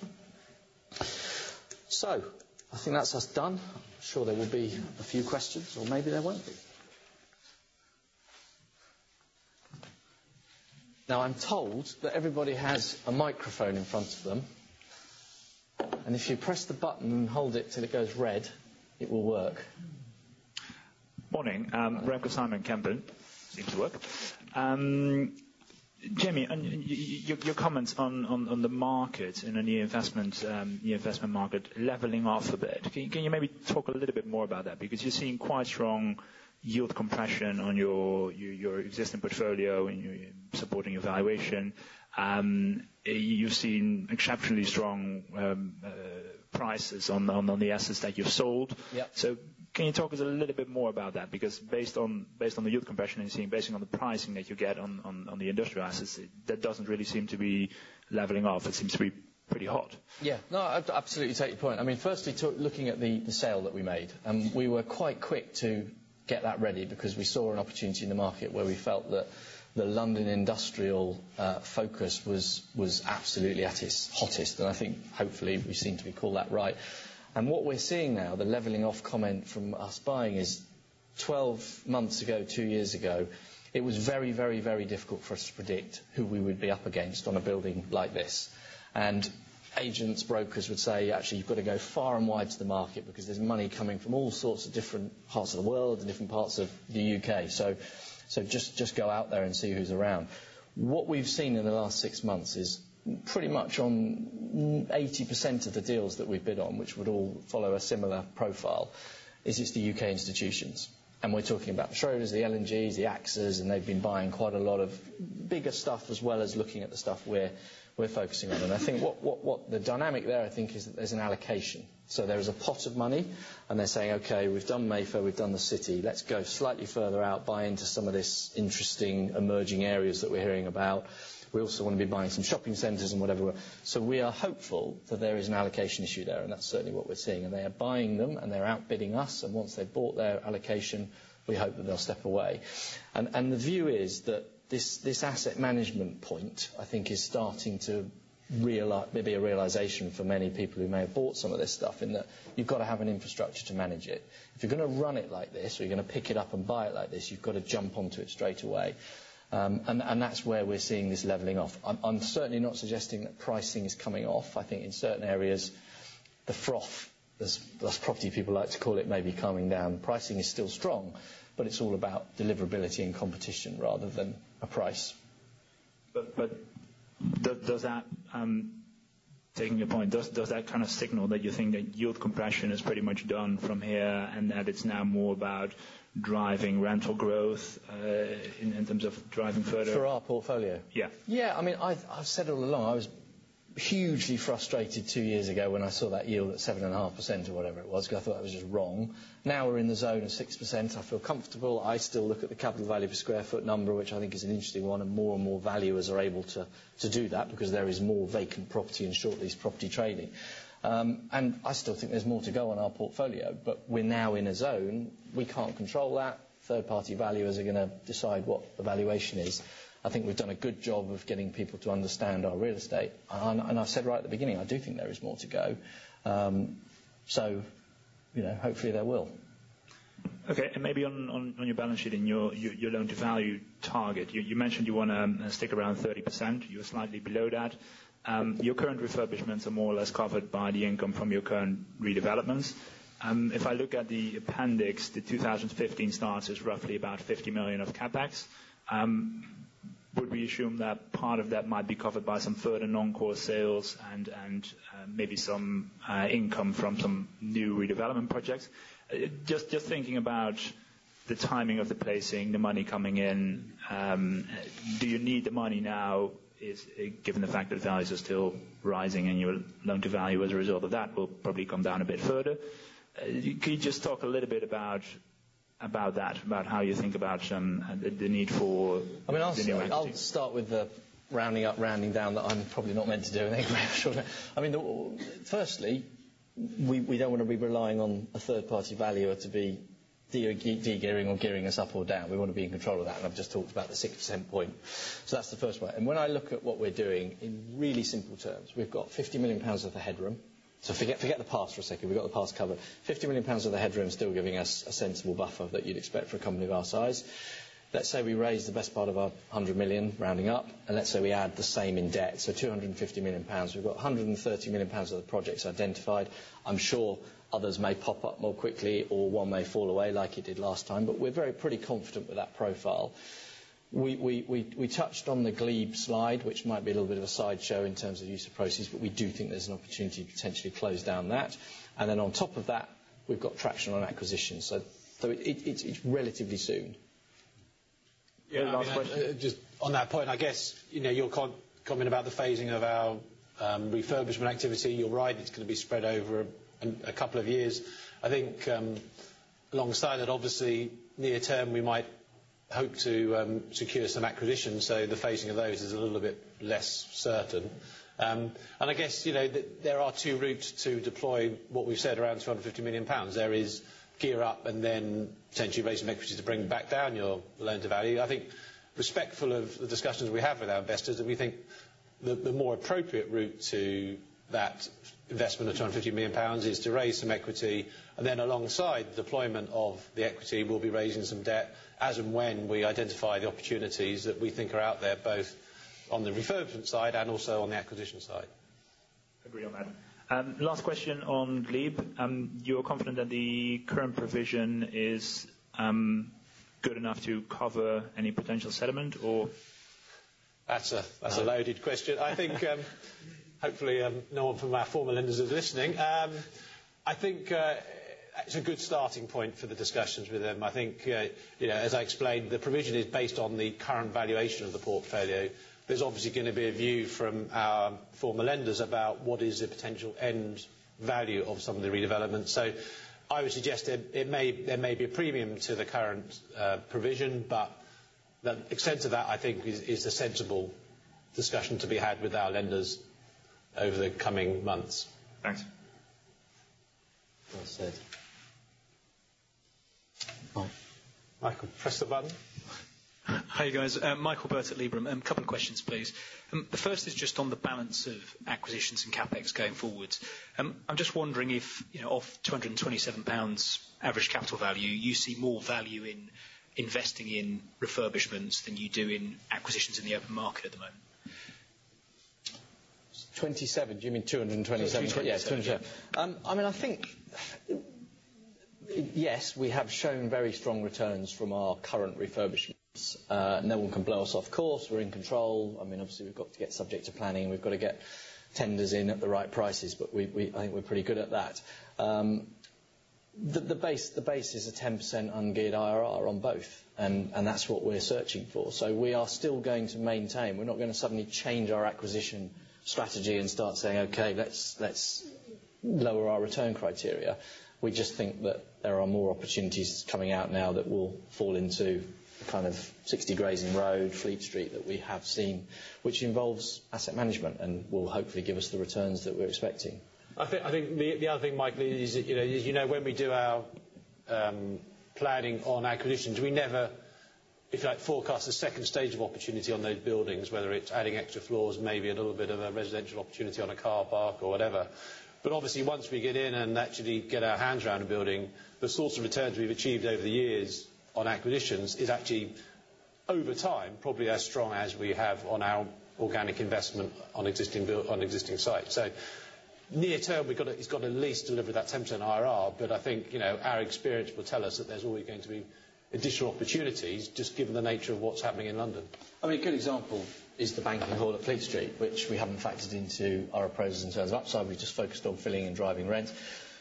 So, I think that's us done. I'm sure there will be a few questions, or maybe there won't be. Now, I'm told that everybody has a microphone in front of them, and if you press the button and hold it till it goes red, it will work. Morning. Remco Simon Kempen. Seems to work. Jamie, your comments on the market and on the investment market levelling off a bit. Can you maybe talk a little bit more about that? Because you're seeing quite strong yield compression on your existing portfolio and you're supporting your valuation. You've seen exceptionally strong prices on the assets that you've sold. Yep. So can you talk us a little bit more about that? Because based on the yield compression and based on the pricing that you get on the industrial assets, that doesn't really seem to be levelling off. It seems to be pretty hot. Yeah, no, I absolutely take your point. I mean, firstly, looking at the sale that we made, we were quite quick to get that ready because we saw an opportunity in the market where we felt that the London industrial focus was absolutely at its hottest, and I think hopefully we seem to be called that right. And what we're seeing now, the levelling off comment from us buying, is 12 months ago, 2 years ago, it was very, very, very difficult for us to predict who we would be up against on a building like this. And agents, brokers would say, actually, you've got to go far and wide to the market because there's money coming from all sorts of different parts of the world and different parts of the UK. So just go out there and see who's around. What we've seen in the last 6 months is pretty much on 80% of the deals that we've bid on, which would all follow a similar profile, is it's the UK institutions. And we're talking about the Schroders, the L&Gs, the AXAs, and they've been buying quite a lot of bigger stuff as well as looking at the stuff we're focusing on. And I think what the dynamic there, I think, is that there's an allocation. So there is a pot of money, and they're saying, OK, we've done Mayfair, we've done the City, let's go slightly further out, buy into some of this interesting emerging areas that we're hearing about. We also want to be buying some shopping centres and whatever. So we are hopeful that there is an allocation issue there, and that's certainly what we're seeing. And they are buying them, and they're outbidding us, and once they've bought their allocation, we hope that they'll step away. And the view is that this asset management point, I think, is starting to maybe a realisation for many people who may have bought some of this stuff, in that you've got to have an infrastructure to manage it. If you're going to run it like this, or you're going to pick it up and buy it like this, you've got to jump onto it straight away. And that's where we're seeing this levelling off. I'm certainly not suggesting that pricing is coming off. I think in certain areas, the froth, as property people like to call it, may be calming down. Pricing is still strong, but it's all about deliverability and competition rather than a price. But does that, taking your point, does that kind of signal that you think that yield compression is pretty much done from here, and that it's now more about driving rental growth, in terms of driving further? For our portfolio? Yeah. Yeah, I mean, I've said all along, I was hugely frustrated 2 years ago when I saw that yield at 7.5% or whatever it was, because I thought that was just wrong. Now we're in the zone of 6%. I feel comfortable. I still look at the capital value per square foot number, which I think is an interesting one, and more valuers are able to do that because there is more vacant property and short lease property trading. And I still think there's more to go on our portfolio, but we're now in a zone. We can't control that. Third-party valuers are going to decide what the valuation is. I think we've done a good job of getting people to understand our real estate. And I said right at the beginning, I do think there is more to go. So, hopefully there will. Okay, and maybe on your balance sheet and your loan-to-value target, you mentioned you want to stick around 30%. You're slightly below that. Your current refurbishments are more or less covered by the income from your current redevelopments. If I look at the appendix, the 2015 starts is roughly about 50 million of capex. Would we assume that part of that might be covered by some further non-core sales and maybe some income from some new redevelopment projects? Just thinking about the timing of the placing, the money coming in, do you need the money now, given the fact that values are still rising and your loan-to-value as a result of that will probably come down a bit further? Can you just talk a little bit about that, about how you think about the need for the new entity? I'll start with the rounding up, rounding down that I'm probably not meant to do. I mean, firstly, we don't want to be relying on a third-party valuer to be de-gearing or gearing us up or down. We want to be in control of that, and I've just talked about the 6% point. So that's the first point. And when I look at what we're doing, in really simple terms, we've got £50 million worth of headroom. So forget the past for a second. We've got the past covered. £50 million of the headroom still giving us a sensible buffer that you'd expect for a company of our size. Let's say we raise the best part of our 100 million, rounding up, and let's say we add the same in debt, so £250 million. We've got £130 million of the projects identified. I'm sure others may pop up more quickly or one may fall away like it did last time, but we're pretty confident with that profile. We touched on the Glebe slide, which might be a little bit of a sideshow in terms of use of proceeds, but we do think there's an opportunity to potentially close down that. And then on top of that, we've got traction on acquisitions. So it's relatively soon. Yeah, last question. Just on that point, I guess, your comment about the phasing of our refurbishment activity, you're right, it's going to be spread over a couple of years. I think alongside that, obviously, near term, we might hope to secure some acquisitions, so the phasing of those is a little bit less certain. And I guess, there are two routes to deploy what we've said, around £250 million. There is gear up and then potentially raise some equity to bring back down your loan to value. I think, respectful of the discussions we have with our investors, that we think the more appropriate route to that investment of £250 million is to raise some equity, and then alongside the deployment of the equity, we'll be raising some debt as and when we identify the opportunities that we think are out there, both on the refurbishment side and also on the acquisition side. Agree on that. Last question on Glebe. You're confident that the current provision is good enough to cover any potential settlement, or? That's a loaded question. I think hopefully no one from our former lenders is listening. I think it's a good starting point for the discussions with them. I think, as I explained, the provision is based on the current valuation of the portfolio. There's obviously going to be a view from our former lenders about what is the potential end value of some of the redevelopments. So I would suggest there may be a premium to the current provision, but the extent of that, I think, is a sensible discussion to be had with our lenders over the coming months. Thanks. Well said. Michael, press the button. Hi guys, Michael Burt at Liberum. A couple of questions, please. The first is just on the balance of acquisitions and capex going forwards. I'm just wondering if, of £227 average capital value, you see more value in investing in refurbishments than you do in acquisitions in the open market at the moment. 27? Do you mean 227? Yeah, 227. I think, yes, we have shown very strong returns from our current refurbishments. No one can blow us off course. We're in control. Obviously, we've got to get subject to planning. We've got to get tenders in at the right prices, but I think we're pretty good at that. The base is a 10% ungeared IRR on both, and that's what we're searching for. So we are still going to maintain. We're not going to suddenly change our acquisition strategy and start saying, okay, let's lower our return criteria. We just think that there are more opportunities coming out now that will fall into the kind of 60 Grazing Road, Fleet Street that we have seen, which involves asset management and will hopefully give us the returns that we're expecting. I think the other thing, Michael, is that, when we do our planning on acquisitions, we never, if you like, forecast the second stage of opportunity on those buildings, whether it's adding extra floors, maybe a little bit of a residential opportunity on a car park or whatever. But obviously, once we get in and actually get our hands around a building, the sorts of returns we've achieved over the years on acquisitions is actually, over time, probably as strong as we have on our organic investment on existing sites. So near term, it's got to at least deliver that 10% IRR, but I think our experience will tell us that there's always going to be additional opportunities, just given the nature of what's happening in London. I mean, a good example is the banking hall at Fleet Street, which we haven't factored into our appraisals in terms of upside. We've just focused on filling and driving rent.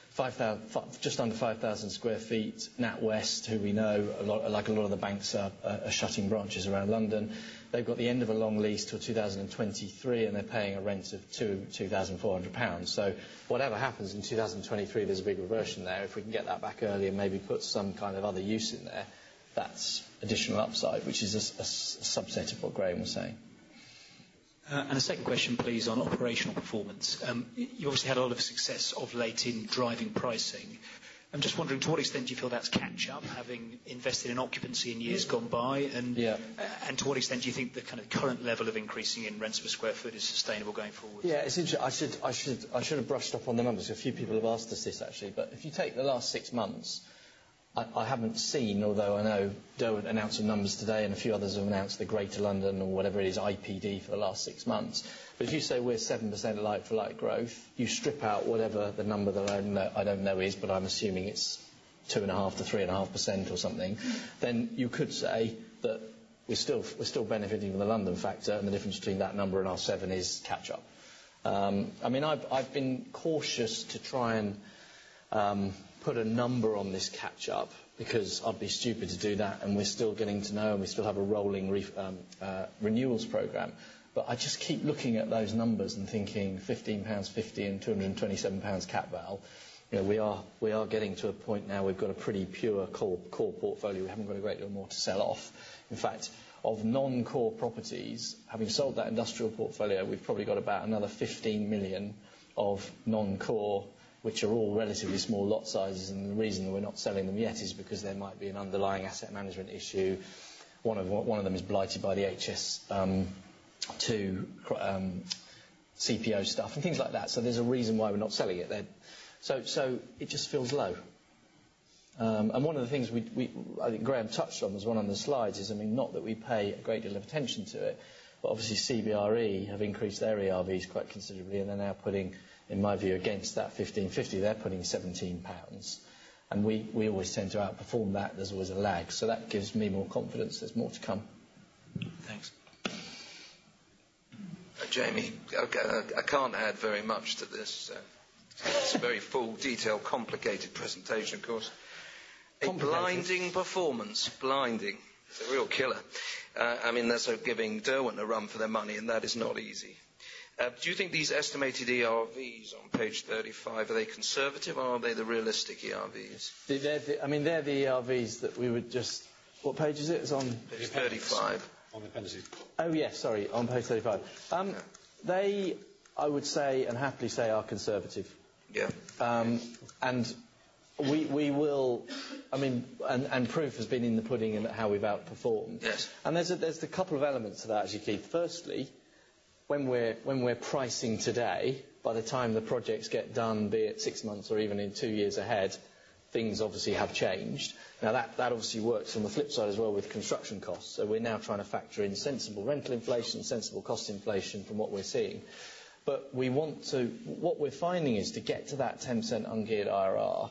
Just under 5,000 square feet. NatWest, who we know, like a lot of the banks are shutting branches around London. They've got the end of a long lease till 2023, and they're paying a rent of £2,400. So whatever happens in 2023, there's a big reversion there. If we can get that back early and maybe put some kind of other use in there, that's additional upside, which is a subset of what Graham was saying. And a second question, please, on operational performance. You obviously had a lot of success of late in driving pricing. I'm just wondering, to what extent do you feel that's catch-up, having invested in occupancy in years gone by? And to what extent do you think the kind of current level of increasing in rents per square foot is sustainable going forward? Yeah, it's interesting. I should have brushed up on the numbers. A few people have asked us this, actually. But if you take the last 6 months, I haven't seen, although I know Derwent announced some numbers today and a few others have announced the Greater London or whatever it is, IPD, for the last 6 months. But if you say we're 7% like-for-like growth, you strip out whatever the number that I don't know is, but I'm assuming it's 2.5% to 3.5% or something, then you could say that we're still benefiting from the London factor, and the difference between that number and our 7 is catch-up. I mean, I've been cautious to try and put a number on this catch-up, because I'd be stupid to do that, and we're still getting to know, and we still have a rolling renewals programme. But I just keep looking at those numbers and thinking £15.50 and £227 cap val. We are getting to a point now we've got a pretty pure core portfolio. We haven't got a great deal more to sell off. In fact, of non-core properties, having sold that industrial portfolio, we've probably got about another 15 million of non-core, which are all relatively small lot sizes, and the reason we're not selling them yet is because there might be an underlying asset management issue. One of them is blighted by the HS2 CPO stuff and things like that. So there's a reason why we're not selling it. So it just feels low. And one of the things I think Graham touched on was one on the slides is, I mean, not that we pay a great deal of attention to it, but obviously CBRE have increased their ERVs quite considerably, and they're now putting, in my view, against that 15.50, they're putting £17. And we always tend to outperform that. There's always a lag. So that gives me more confidence there's more to come. Thanks. Jamie, I can't add very much to this. It's a very full, detailed, complicated presentation, of course. A blinding performance. Blinding. It's a real killer. I mean, they're so giving Derwent a run for their money, and that is not easy. Do you think these estimated ERVs on page 35, are they conservative or are they the realistic ERVs? They're the ERVs that we would just... What page is it? It's on... Page 35. On the appendices. Oh, yes, sorry, on page 35. They, I would say, and happily say, are conservative. Yeah. And we will... I mean, and proof has been in the pudding in how we've outperformed. Yes. And there's a couple of elements to that, actually, Keith. Firstly, when we're pricing today, by the time the projects get done, be it 6 months or even in 2 years ahead, things obviously have changed. Now that obviously works on the flip side as well with construction costs. So we're now trying to factor in sensible rental inflation, sensible cost inflation from what we're seeing. But what we're finding is to get to that 10% ungeared IRR,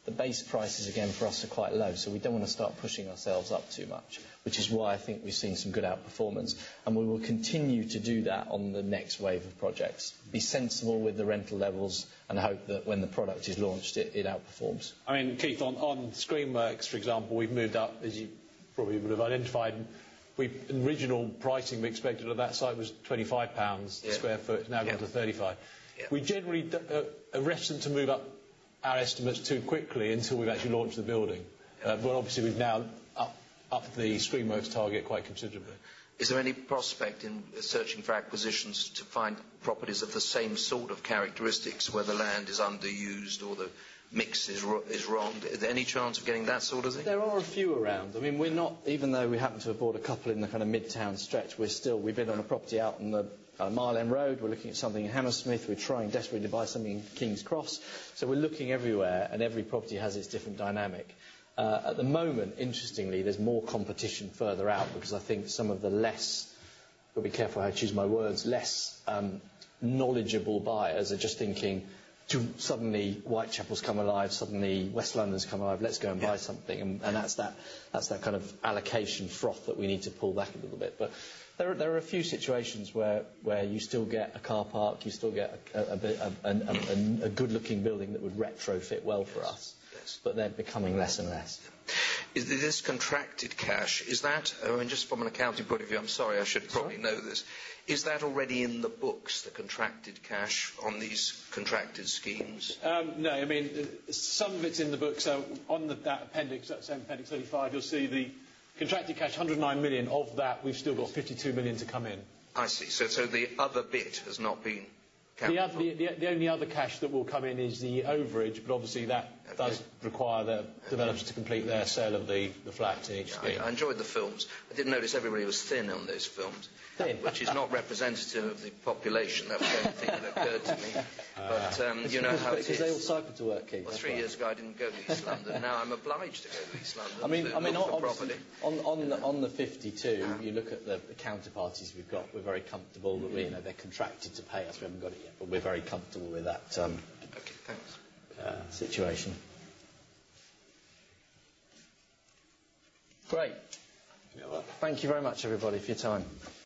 the base prices again for us are quite low, so we don't want to start pushing ourselves up too much, which is why I think we've seen some good outperformance, and we will continue to do that on the next wave of projects. Be sensible with the rental levels and hope that when the product is launched, it outperforms. I mean, Keith, on Screenworks, for example, we've moved up, as you probably would have identified. Original pricing we expected of that site was £25 a square foot, now gone to 35. We generally are reticent to move up our estimates too quickly until we've actually launched the building. But obviously we've now upped the Screenworks target quite considerably. Is there any prospect in searching for acquisitions to find properties of the same sort of characteristics where the land is underused or the mix is wrong? Is there any chance of getting that sort of thing? There are a few around. I mean, we're not, even though we happen to have bought a couple in the kind of mid-town stretch, we've been on a property out on the Mile End Road, we're looking at something in Hammersmith, we're trying desperately to buy something in King's Cross. So we're looking everywhere, and every property has its different dynamic. At the moment, interestingly, there's more competition further out, because I think some of the less, got to be careful how I choose my words, less knowledgeable buyers are just thinking, suddenly Whitechapel's come alive, suddenly West London's come alive, let's go and buy something. And that's that kind of allocation froth that we need to pull back a little bit. But there are a few situations where you still get a car park, you still get a good-looking building that would retrofit well for us. Yes. But they're becoming less and less. Is this contracted cash, is that, I mean, just from an accounting point of view, I'm sorry, I should probably know this, is that already in the books, the contracted cash on these contracted schemes? No, I mean, some of it's in the books. So on that appendix, that same appendix 35, you'll see the contracted cash, 109 million. Of that, we've still got 52 million to come in. I see. So the other bit has not been counted. The only other cash that will come in is the overage, but obviously that does require the developers to complete their sale of the flats in each scheme. I enjoyed the films. I did notice everybody was thin on those films, which is not representative of the population. That was the only thing that occurred to me. But you know how it is. Because they all cycle to work, Keith. Well, 3 years ago I didn't go to East London. Now I'm obliged to go to East London. I mean, on the 52, you look at the counterparties we've got. We're very comfortable that they're contracted to pay us. We haven't got it yet, but we're very comfortable with that. Okay, thanks. Situation. Great. Thank you very much, everybody, for your time.